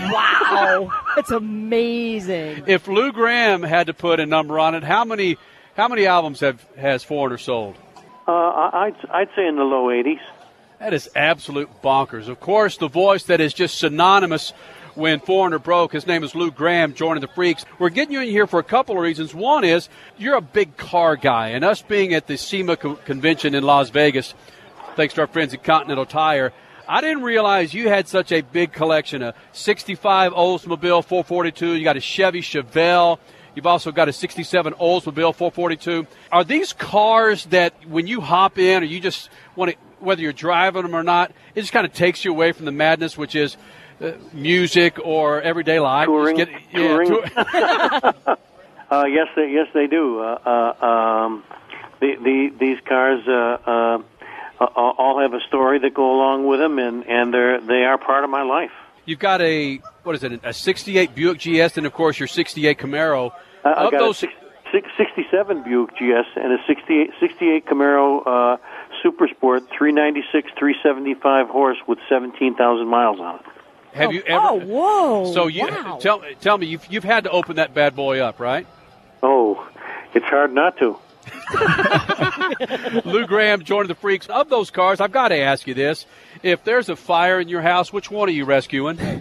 Wow, that's amazing. If Lou Gramm had to put a number on it, how many how many albums have has Foreigner sold? Uh, I'd I'd say in the low eighties. That is absolute bonkers. Of course, the voice that is just synonymous when Foreigner broke, his name is Lou Gramm, joining the Freaks. We're getting you in here for a couple of reasons. One is you're a big car guy, and us being at the SEMA co- convention in Las Vegas, thanks to our friends at Continental Tire, I didn't realize you had such a big collection. A sixty-five Oldsmobile four forty-two, you got a Chevy Chevelle, you've also got a sixty-seven Oldsmobile four forty-two. Are these cars that when you hop in or you just want to, whether you're driving them or not, it just kind of takes you away from the madness, which is uh, music or everyday life? Touring. Get, touring. Yeah, tour- uh, yes, they, yes, they do. Uh, uh, um, the, the, these cars uh, uh, all have a story that go along with them, and, and they're, they are part of my life. You've got a, what is it, a sixty-eight Buick G S, and, of course, your sixty-eight Camaro. Uh, I've of got those a six, six, sixty-seven Buick G S and a sixty-eight, sixty-eight Camaro uh, Super Sport three ninety-six, three seventy-five horse with seventeen thousand miles on it. Have oh, you ever? Oh, whoa! So you wow. tell tell me you've you've had to open that bad boy up, right? Oh, it's hard not to. Lou Graham joining the Freaks. Of those cars, I've got to ask you this: if there's a fire in your house, which one are you rescuing? I,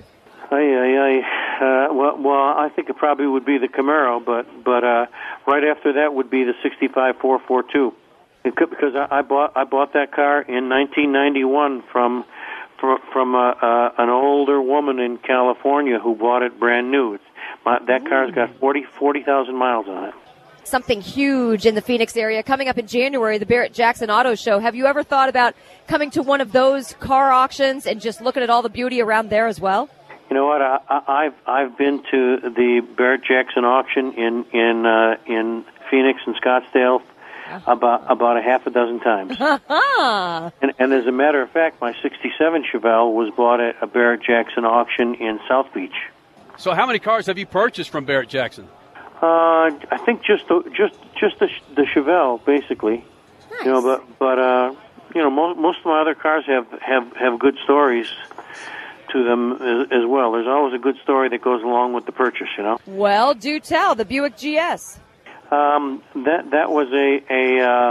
I, I uh, well, well, I think it probably would be the Camaro, but but uh, right after that would be the sixty-five four forty-two. It could, because I, I bought I bought that car in nineteen ninety-one from from, from a, uh, an older woman in California who bought it brand new. It's, my, that car's got forty thousand miles on it. Something huge in the Phoenix area coming up in January, the Barrett-Jackson Auto Show. Have you ever thought about coming to one of those car auctions and just looking at all the beauty around there as well? You know what? I, I, I've I've been to the Barrett-Jackson auction in in uh, in Phoenix and Scottsdale about about a half a dozen times. and, and as a matter of fact, my sixty-seven Chevelle was bought at a Barrett-Jackson auction in South Beach. So, how many cars have you purchased from Barrett-Jackson? Uh, I think just the, just just the, the Chevelle, basically. Nice. You know, but but uh, you know, most most of my other cars have have, have good stories to them as, as well. There's always a good story that goes along with the purchase. You know. Well, do tell. The Buick G S. Um, that that was a a uh,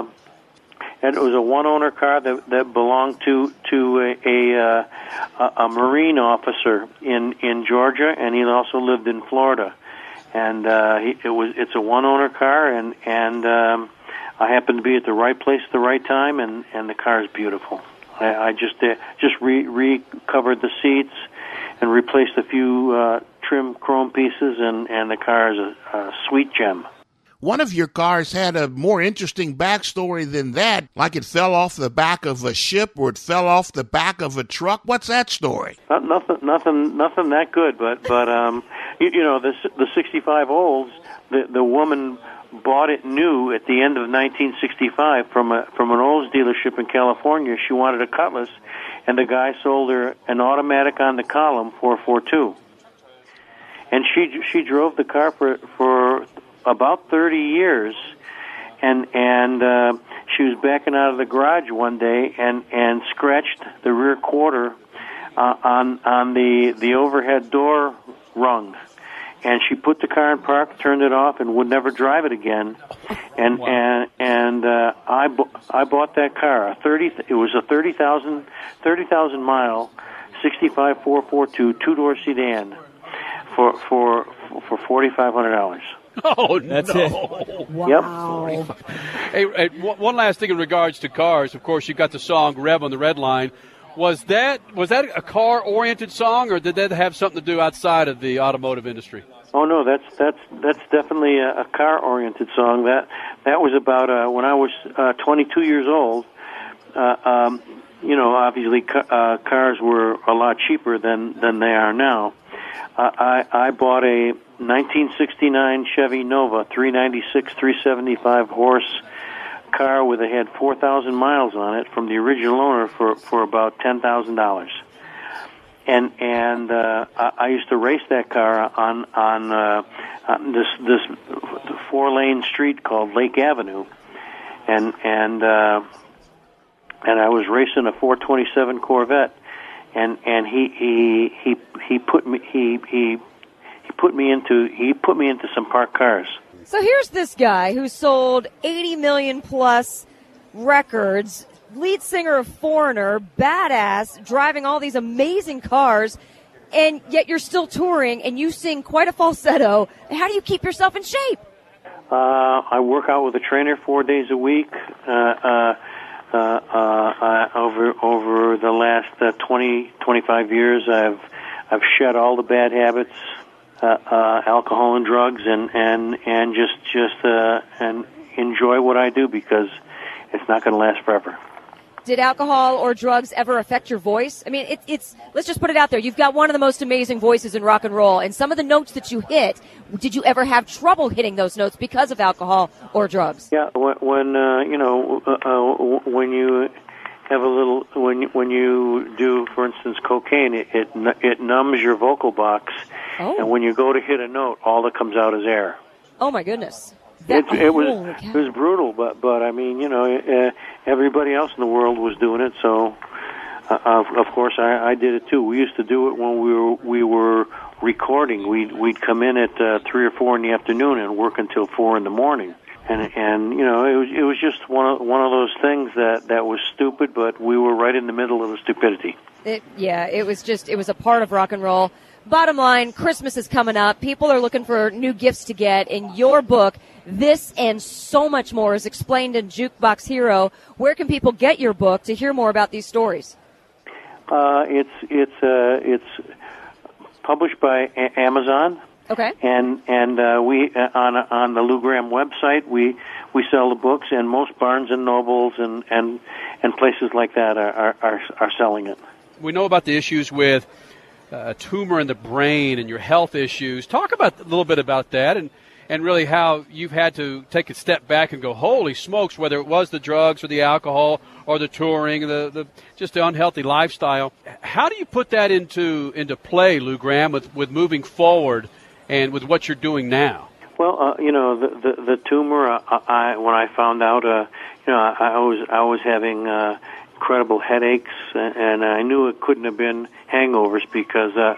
it was a one owner car that that belonged to to a a, uh, a a Marine officer in in Georgia, and he also lived in Florida. And uh, he, it was it's a one owner car, and and um, I happened to be at the right place at the right time, and, and the car is beautiful. I, I just uh, just re recovered the seats and replaced a few uh, trim chrome pieces, and, and the car is a, a sweet gem. One of your cars had a more interesting backstory than that, like it fell off the back of a ship or it fell off the back of a truck. What's that story? Not, nothing, nothing, nothing that good. But but um, you, you know, the the sixty-five Olds, the the woman bought it new at the end of nineteen sixty-five from a from an Olds dealership in California. She wanted a Cutlass, and the guy sold her an automatic on the column four forty-two, and she she drove the car for for about thirty years, and and uh, she was backing out of the garage one day and, and scratched the rear quarter uh, on on the the overhead door rung, and she put the car in park, turned it off, and would never drive it again. And wow. and and uh, I bu- I bought that car. A thirty it was a thirty thousand thirty thousand mile sixty-five four forty-two two door sedan for for for forty five hundred dollars. Oh, That's no. it. Wow. Yep. Hey, hey, one last thing in regards to cars. Of course, you've got the song "Rev on the Red Line." Was that was that a car-oriented song, or did that have something to do outside of the automotive industry? Oh no, that's that's that's definitely a, a car-oriented song. That that was about uh, when I was uh, twenty-two years old. Uh, um, you know, obviously, ca- uh, cars were a lot cheaper than than they are now. Uh, I I bought a nineteen sixty-nine Chevy Nova three ninety-six three seventy-five horse car with it had four thousand miles on it from the original owner for for about ten thousand dollars. And and uh, I, I used to race that car on on, uh, on this this four lane street called Lake Avenue, and and uh, and I was racing a four twenty-seven Corvette, and and he he he he put me he he. He put me into he put me into some parked cars. So here's this guy who sold eighty million plus records, lead singer of Foreigner, badass, driving all these amazing cars, and yet you're still touring and you sing quite a falsetto. How do you keep yourself in shape? Uh, I work out with a trainer four days a week. Uh, uh, uh, uh, over over the last uh, twenty, twenty-five years, I've I've shed all the bad habits. Uh, uh, alcohol and drugs, and and and just just uh, and enjoy what I do, because it's not going to last forever. Did alcohol or drugs ever affect your voice? I mean, it, it's let's just put it out there. You've got one of the most amazing voices in rock and roll, and some of the notes that you hit. Did you ever have trouble hitting those notes because of alcohol or drugs? Yeah, when, when uh, you know uh, uh, when you have a little when when you do, for instance, cocaine, it it, it numbs your vocal box. Oh. And when you go to hit a note, all that comes out is air. Oh, my goodness. It, it was it was brutal, but but I mean, you know, uh, everybody else in the world was doing it, so uh, of, of course I, I did it too. We used to do it when we were we were recording. We'd we'd come in at uh, three or four in the afternoon and work until four in the morning, and and you know, it was it was just one of one of those things that that was stupid, but we were right in the middle of the stupidity. It, yeah, it was just it was a part of rock and roll. Bottom line, Christmas is coming up. People are looking for new gifts to get. In your book, this and so much more is explained in Jukebox Hero. Where can people get your book to hear more about these stories? Uh, it's it's uh, it's published by a- Amazon. Okay. And and uh, we uh, on on the Lou Gramm website we we sell the books, and most Barnes and Nobles and and, and places like that are, are are are selling it. We know about the issues with a uh, tumor in the brain and your health issues. Talk about a little bit about that, and, and really how you've had to take a step back and go, holy smokes, whether it was the drugs or the alcohol or the touring, the, the just the unhealthy lifestyle. How do you put that into into play, Lou Gramm, with, with moving forward and with what you're doing now? Well, uh, you know, the the, the tumor. Uh, I when I found out, uh, you know, I, I was I was having uh, incredible headaches, and I knew it couldn't have been hangovers because uh,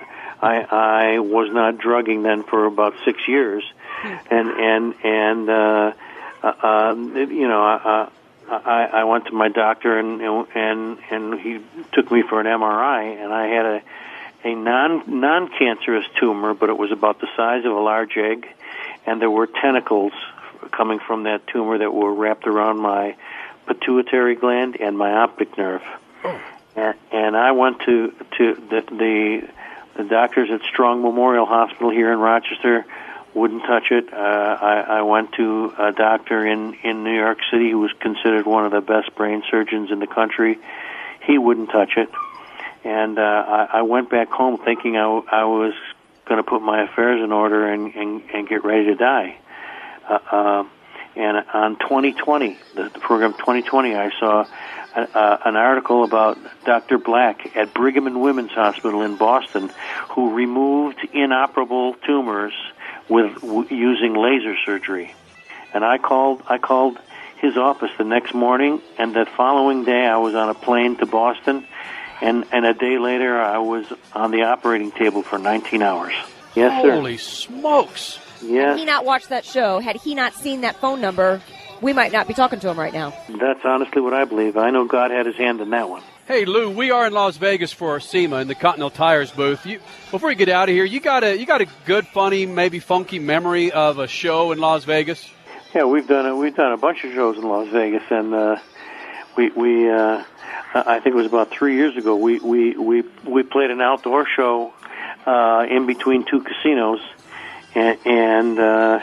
I I was not drugging then for about six years, and and and uh, uh, uh, you know, uh, I I went to my doctor and and and he took me for an M R I, and I had a a non non cancerous tumor, but it was about the size of a large egg, and there were tentacles coming from that tumor that were wrapped around my pituitary gland and my optic nerve. Oh. And, and I went to to the, the the doctors at Strong Memorial Hospital here in Rochester. Wouldn't touch it. Uh, I, I went to a doctor in, in New York City who was considered one of the best brain surgeons in the country. He wouldn't touch it. And uh, I, I went back home thinking I, I was going to put my affairs in order and, and, and get ready to die. Uh, uh, and on twenty twenty, the, the program twenty twenty, I saw a, uh, an article about Doctor Black at Brigham and Women's Hospital in Boston, who removed inoperable tumors with w- using laser surgery. And I called I called his office the next morning, and that following day I was on a plane to Boston, and, and a day later I was on the operating table for nineteen hours. Yes, sir. Holy smokes. Yes. Had he not watched that show, had he not seen that phone number, we might not be talking to him right now. That's honestly what I believe. I know God had his hand in that one. Hey, Lou, we are in Las Vegas for SEMA in the Continental Tires booth. You, before you get out of here, you got a you got a good, funny, maybe funky memory of a show in Las Vegas? Yeah, we've done a, we've done a bunch of shows in Las Vegas, and uh, we we uh, I think it was about three years ago. We we we, we played an outdoor show uh, in between two casinos, and and, uh,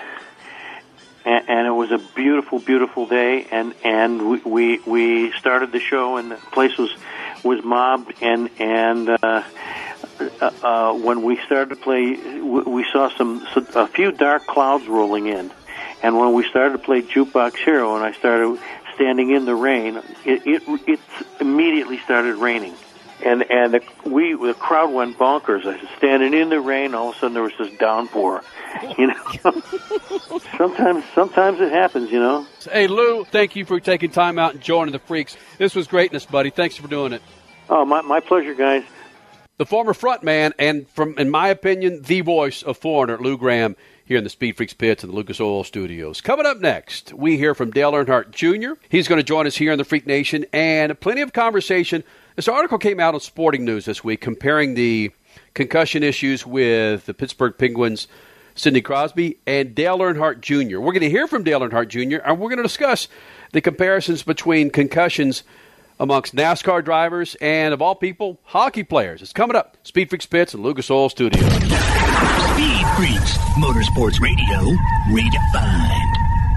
and and it was a beautiful, beautiful day, and and we we, we started the show, and the place was. was mobbed, and and uh, uh, uh, when we started to play, we saw some a few dark clouds rolling in, and when we started to play Jukebox Hero, and I started standing in the rain, it it, it immediately started raining, and and the, we the crowd went bonkers. I said, standing in the rain, all of a sudden there was this downpour. You know, sometimes sometimes it happens. You know. Hey, Lou, thank you for taking time out and joining the Freaks. This was greatness, buddy. Thanks for doing it. Oh, my my pleasure, guys. The former frontman and, from in my opinion, the voice of Foreigner, Lou Gramm, here in the Speed Freaks pits in the Lucas Oil Studios. Coming up next, we hear from Dale Earnhardt Junior He's going to join us here in the Freak Nation, and plenty of conversation. This article came out on Sporting News this week comparing the concussion issues with the Pittsburgh Penguins' Sidney Crosby and Dale Earnhardt Junior We're going to hear from Dale Earnhardt Junior, and we're going to discuss the comparisons between concussions amongst NASCAR drivers and, of all people, hockey players. It's coming up. Speed Freaks pits and Lucas Oil Studios. Speed Freaks, Motorsports Radio, redefined.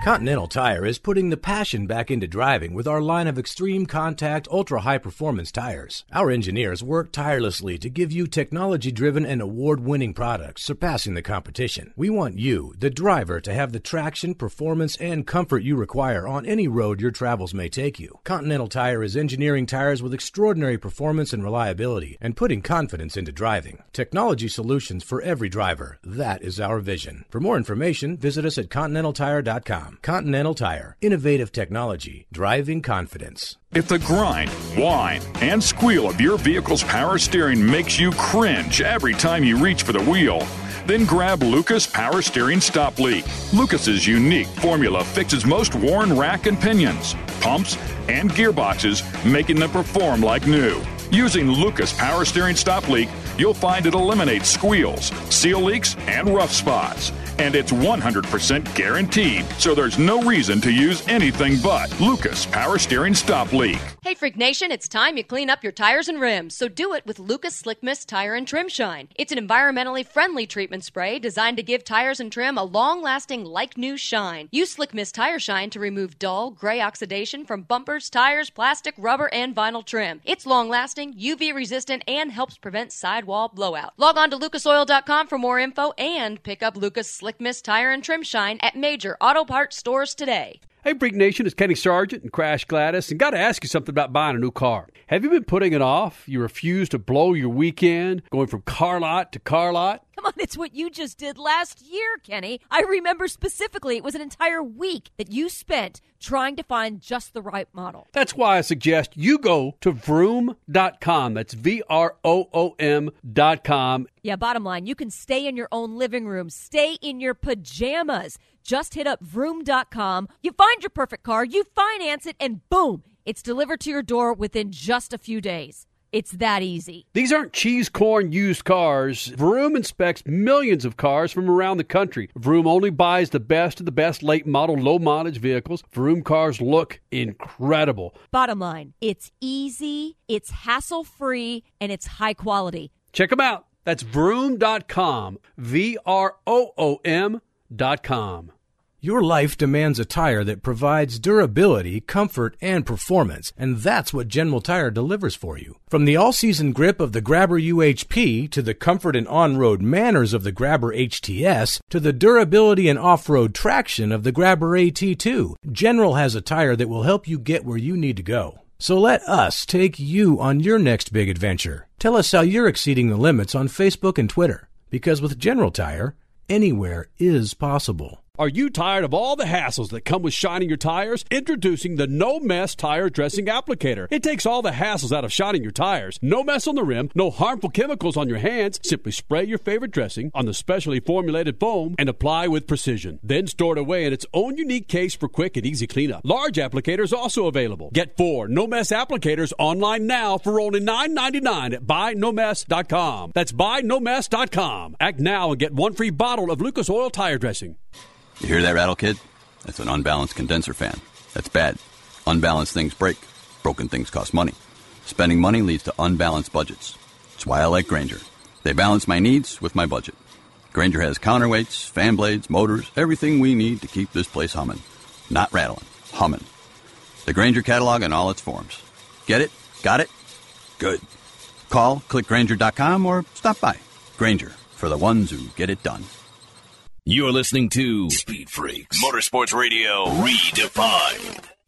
Continental Tire is putting the passion back into driving with our line of extreme contact, ultra-high performance tires. Our engineers work tirelessly to give you technology-driven and award-winning products, surpassing the competition. We want you, the driver, to have the traction, performance, and comfort you require on any road your travels may take you. Continental Tire is engineering tires with extraordinary performance and reliability and putting confidence into driving. Technology solutions for every driver. That is our vision. For more information, visit us at continental tire dot com. Continental Tire. Innovative technology. Driving confidence. If the grind, whine, and squeal of your vehicle's power steering makes you cringe every time you reach for the wheel, then grab Lucas Power Steering Stop Leak. Lucas's unique formula fixes most worn rack and pinions, pumps, and gearboxes, making them perform like new. Using Lucas Power Steering Stop Leak, you'll find it eliminates squeals, seal leaks, and rough spots. And it's one hundred percent guaranteed, so there's no reason to use anything but Lucas Power Steering Stop Leak. Hey, Freak Nation, it's time you clean up your tires and rims, so do it with Lucas Slick Mist Tire and Trim Shine. It's an environmentally friendly treatment spray designed to give tires and trim a long-lasting, like-new shine. Use Slick Mist Tire Shine to remove dull, gray oxidation from bumpers, tires, plastic, rubber, and vinyl trim. It's long-lasting, U V-resistant, and helps prevent sidewall blowout. Log on to lucas oil dot com for more info and pick up Lucas Slick Mist Tire and Trim Shine at major auto parts stores today. Hey, Freak Nation, it's Kenny Sargent and Crash Gladys, and got to ask you something about buying a new car. Have you been putting it off? You refuse to blow your weekend, going from car lot to car lot? Come on, it's what you just did last year, Kenny. I remember specifically it was an entire week that you spent trying to find just the right model. That's why I suggest you go to vroom dot com. That's V R O O M dot com. Yeah, bottom line, you can stay in your own living room, stay in your pajamas. Just hit up vroom dot com. You find your perfect car, you finance it, and boom, it's delivered to your door within just a few days. It's that easy. These aren't cheese corn used cars. Vroom inspects millions of cars from around the country. Vroom only buys the best of the best late model, low mileage vehicles. Vroom cars look incredible. Bottom line, it's easy, it's hassle-free, and it's high quality. Check them out. That's vroom dot com. V R O O M dot com. Your life demands a tire that provides durability, comfort, and performance, and that's what General Tire delivers for you. From the all-season grip of the Grabber U H P to the comfort and on-road manners of the Grabber H T S to the durability and off-road traction of the Grabber A T two, General has a tire that will help you get where you need to go. So let us take you on your next big adventure. Tell us how you're exceeding the limits on Facebook and Twitter, because with General Tire, anywhere is possible. Are you tired of all the hassles that come with shining your tires? Introducing the No Mess Tire Dressing Applicator. It takes all the hassles out of shining your tires. No mess on the rim, no harmful chemicals on your hands. Simply spray your favorite dressing on the specially formulated foam and apply with precision. Then store it away in its own unique case for quick and easy cleanup. Large applicators also available. Get four No Mess applicators online now for only nine ninety-nine at buy no mess dot com. That's buy no mess dot com. Act now and get one free bottle of Lucas Oil Tire Dressing. You hear that rattle, kid? That's an unbalanced condenser fan. That's bad. Unbalanced things break. Broken things cost money. Spending money leads to unbalanced budgets. That's why I like Grainger. They balance my needs with my budget. Grainger has counterweights, fan blades, motors, everything we need to keep this place humming. Not rattling, humming. The Grainger catalog in all its forms. Get it? Got it? Good. Call, click Grainger dot com, or stop by. Grainger, for the ones who get it done. You're listening to Speed Freaks Motorsports Radio Redefined.